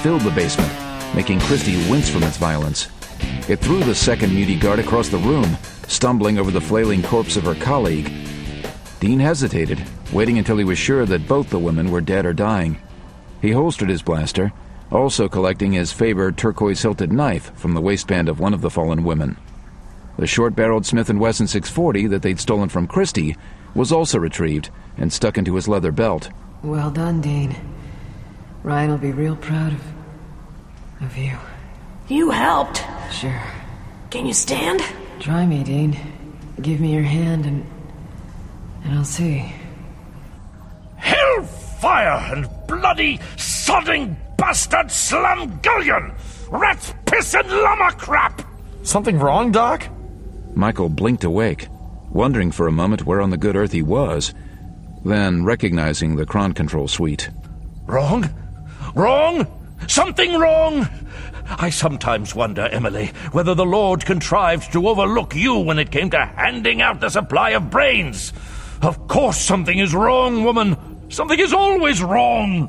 filled the basement, making Christie wince from its violence. It threw the second muty guard across the room, stumbling over the flailing corpse of her colleague. Dean hesitated, waiting until he was sure that both the women were dead or dying. He holstered his blaster, also collecting his Faber turquoise-hilted knife from the waistband of one of the fallen women. The short-barreled Smith & Wesson 640 that they'd stolen from Christie was also retrieved and stuck into his leather belt. Well done, Dean. Ryan will be real proud of you. You helped. Sure. Can you stand? Try me, Dean. Give me your hand and I'll see. Hellfire and bloody, sodding bastard slumgullion! Rat's piss and llama crap! Something wrong, Doc? Michael blinked awake, wondering for a moment where on the good earth he was, then recognizing the Kron control suite. Wrong? Wrong? Something wrong? I sometimes wonder, Emily, whether the Lord contrived to overlook you when it came to handing out the supply of brains. Of course something is wrong, woman. Something is always wrong.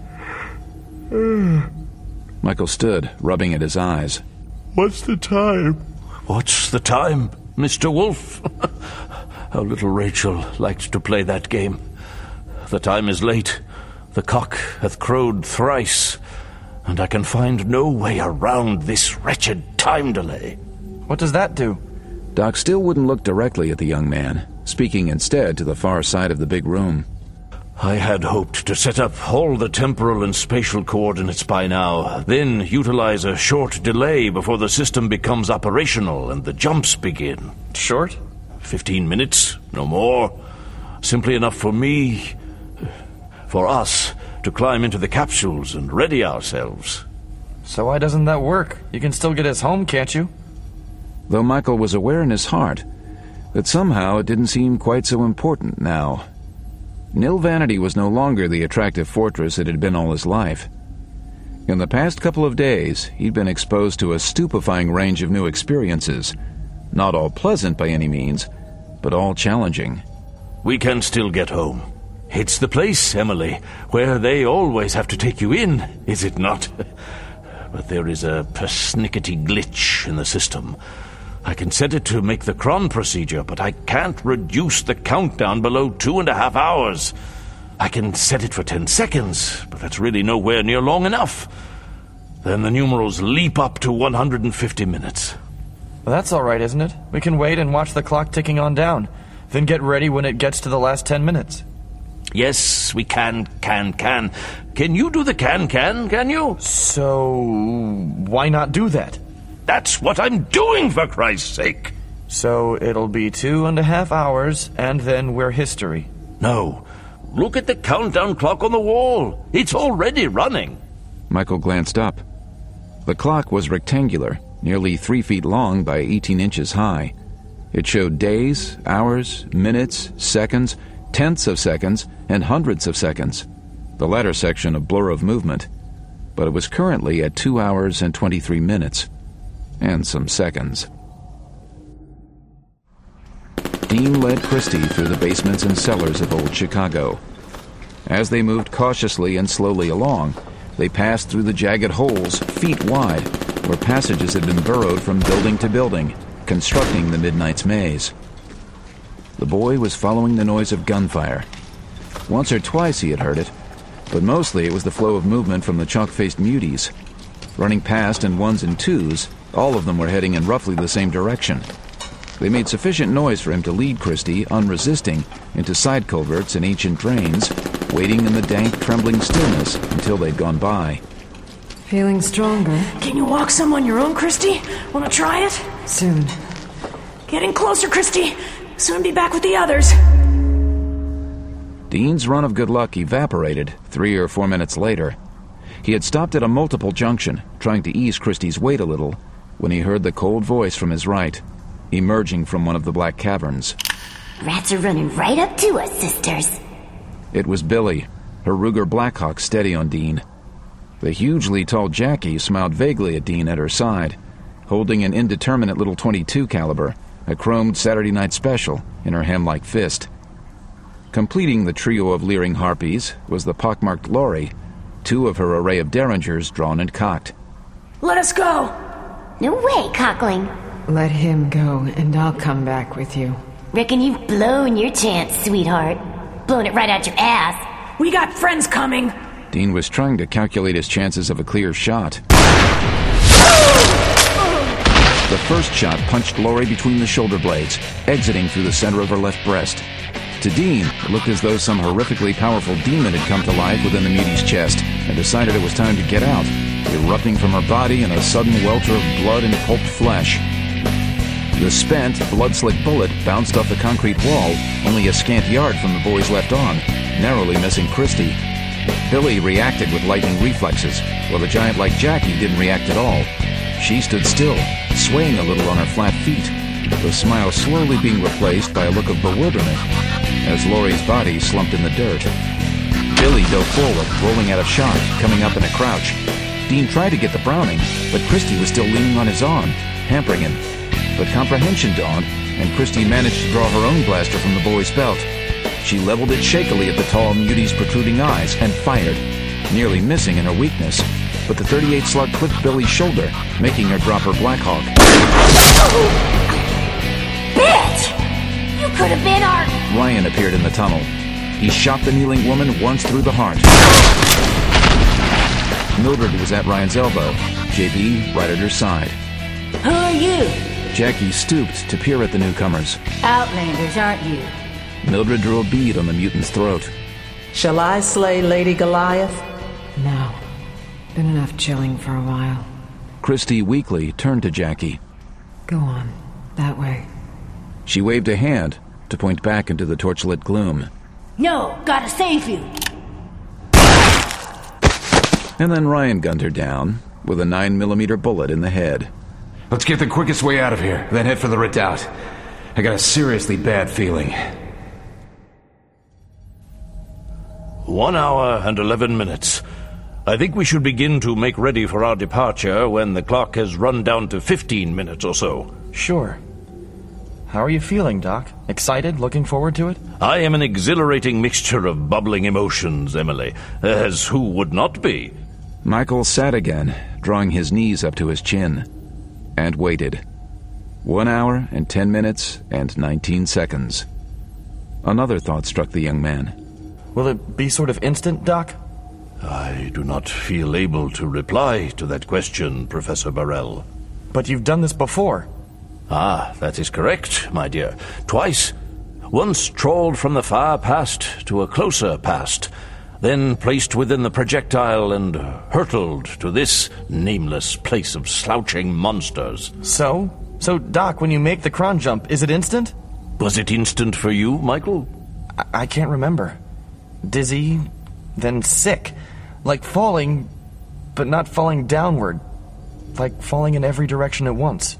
Michael stood, rubbing at his eyes. What's the time? What's the time, Mr. Wolf? How little Rachel liked to play that game. The time is late. The cock hath crowed thrice, and I can find no way around this wretched time delay. What does that do? Doc still wouldn't look directly at the young man, speaking instead to the far side of the big room. I had hoped to set up all the temporal and spatial coordinates by now, then utilize a short delay before the system becomes operational and the jumps begin. Short? 15 minutes, no more. Simply enough for us, to climb into the capsules and ready ourselves. So why doesn't that work? You can still get us home, can't you? Though Michael was aware in his heart that somehow it didn't seem quite so important now. Nilvanity was no longer the attractive fortress it had been all his life. In the past couple of days, he'd been exposed to a stupefying range of new experiences, not all pleasant by any means, but all challenging. We can still get home. It's the place, Emily, where they always have to take you in, is it not? But there is a persnickety glitch in the system. I can set it to make the Kron procedure, but I can't reduce the countdown below 2.5 hours. I can set it for 10 seconds, but that's really nowhere near long enough. Then the numerals leap up to 150 minutes. Well, that's all right, isn't it? We can wait and watch the clock ticking on down, then get ready when it gets to the last 10 minutes. Yes, we can. Can you do the can you? So, why not do that? That's what I'm doing, for Christ's sake. So it'll be 2.5 hours, and then we're history. No. Look at the countdown clock on the wall. It's already running. Michael glanced up. The clock was rectangular, nearly 3 feet long by 18 inches high. It showed days, hours, minutes, seconds, tenths of seconds, and hundredths of seconds, the latter section a blur of movement. But it was currently at 2 hours and 23 minutes. And some seconds. Dean led Christie through the basements and cellars of old Chicago. As they moved cautiously and slowly along, they passed through the jagged holes, feet wide, where passages had been burrowed from building to building, constructing the Midnight's maze. The boy was following the noise of gunfire. Once or twice he had heard it, but mostly it was the flow of movement from the chalk-faced muties. Running past in ones and twos, all of them were heading in roughly the same direction. They made sufficient noise for him to lead Christie, unresisting, into side culverts and ancient drains, waiting in the dank, trembling stillness until they'd gone by. Feeling stronger? Can you walk some on your own, Christie? Want to try it? Soon. Getting closer, Christie. Soon be back with the others. Dean's run of good luck evaporated 3 or 4 minutes later. He had stopped at a multiple junction, trying to ease Christie's weight a little, when he heard the cold voice from his right, emerging from one of the black caverns. Rats are running right up to us, sisters. It was Billy, her Ruger Blackhawk steady on Dean. The hugely tall Jackie smiled vaguely at Dean at her side, holding an indeterminate little .22 caliber, a chromed Saturday Night Special, in her ham-like fist. Completing the trio of leering harpies was the pockmarked Laurie, two of her array of derringers drawn and cocked. Let us go! No way, Cockling. Let him go, and I'll come back with you. Reckon you've blown your chance, sweetheart. Blown it right out your ass. We got friends coming! Dean was trying to calculate his chances of a clear shot. The first shot punched Lori between the shoulder blades, exiting through the center of her left breast. To Dean, it looked as though some horrifically powerful demon had come to life within the mutie's chest and decided it was time to get out, erupting from her body in a sudden welter of blood and pulped flesh. The spent, blood-slick bullet bounced off the concrete wall, only a scant yard from the boy's left arm, narrowly missing Christy. Billy reacted with lightning reflexes, while the giant like Jackie didn't react at all. She stood still, swaying a little on her flat feet, the smile slowly being replaced by a look of bewilderment as Lori's body slumped in the dirt. Billy dove forward, rolling out of shock, coming up in a crouch. Dean tried to get the Browning, but Christy was still leaning on his arm, hampering him. But comprehension dawned, and Christy managed to draw her own blaster from the boy's belt. She leveled it shakily at the tall mutie's protruding eyes and fired, nearly missing in her weakness. But the .38 slug clipped Billy's shoulder, making her drop her Blackhawk. Bitch! You could have been our... Ryan appeared in the tunnel. He shot the kneeling woman once through the heart. Mildred was at Ryan's elbow, JB right at her side. Who are you? Jackie stooped to peer at the newcomers. Outlanders, aren't you? Mildred drew a bead on the mutant's throat. Shall I slay Lady Goliath? No. Been enough chilling for a while. Christy weakly turned to Jackie. Go on. That way. She waved a hand to point back into the torchlit gloom. No, gotta save you. And then Ryan gunned her down with a 9mm bullet in the head. Let's get the quickest way out of here, then head for the redoubt. I got a seriously bad feeling. 1 hour and 11 minutes. I think we should begin to make ready for our departure when the clock has run down to 15 minutes or so. Sure. How are you feeling, Doc? Excited? Looking forward to it? I am an exhilarating mixture of bubbling emotions, Emily, as who would not be? Michael sat again, drawing his knees up to his chin, and waited. 1 hour and 10 minutes and 19 seconds. Another thought struck the young man. Will it be sort of instant, Doc? I do not feel able to reply to that question, Professor Burrell. But you've done this before. Ah, that is correct, my dear. Twice. Once trawled from the far past to a closer past, then placed within the projectile and hurtled to this nameless place of slouching monsters. So, Doc, when you make the cron jump, is it instant? Was it instant for you, Michael? I can't remember. Dizzy, then sick. Like falling, but not falling downward. Like falling in every direction at once.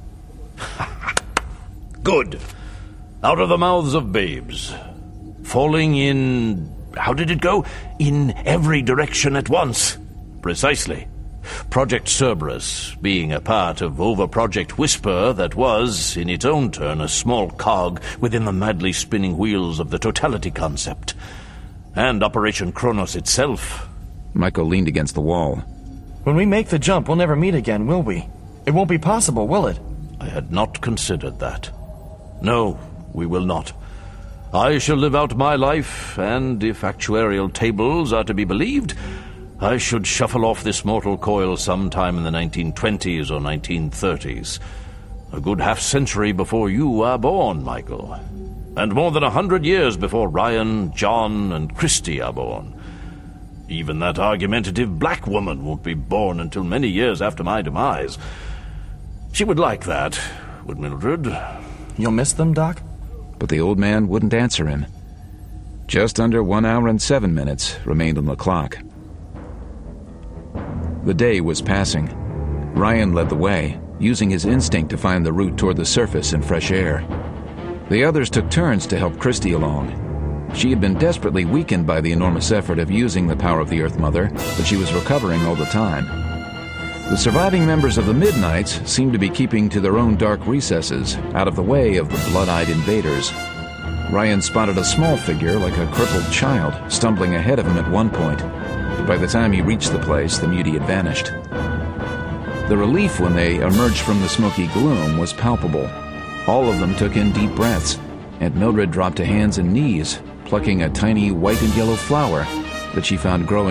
Good. Out of the mouths of babes. Falling in... how did it go? In every direction at once. Precisely. Project Cerberus, being a part of Over-Project Whisper that was, in its own turn, a small cog within the madly spinning wheels of the totality concept. And Operation Kronos itself. Michael leaned against the wall. When we make the jump, we'll never meet again, will we? It won't be possible, will it? I had not considered that. No, we will not. I shall live out my life, and if actuarial tables are to be believed, I should shuffle off this mortal coil sometime in the 1920s or 1930s. A good half-century before you are born, Michael. And more than 100 years before Ryan, John, and Christy are born. Even that argumentative black woman won't be born until many years after my demise. She would like that, would Mildred? You'll miss them, Doc? But the old man wouldn't answer him. Just under 1 hour and 7 minutes remained on the clock. The day was passing. Ryan led the way, using his instinct to find the route toward the surface and fresh air. The others took turns to help Christy along. She had been desperately weakened by the enormous effort of using the power of the Earth Mother, but she was recovering all the time. The surviving members of the Midnights seemed to be keeping to their own dark recesses, out of the way of the blood-eyed invaders. Ryan spotted a small figure like a crippled child stumbling ahead of him at one point, but By the time he reached the place, the mutie had vanished. The relief when they emerged from the smoky gloom was palpable. All of them took in deep breaths, and Mildred dropped to hands and knees, plucking a tiny white and yellow flower that she found growing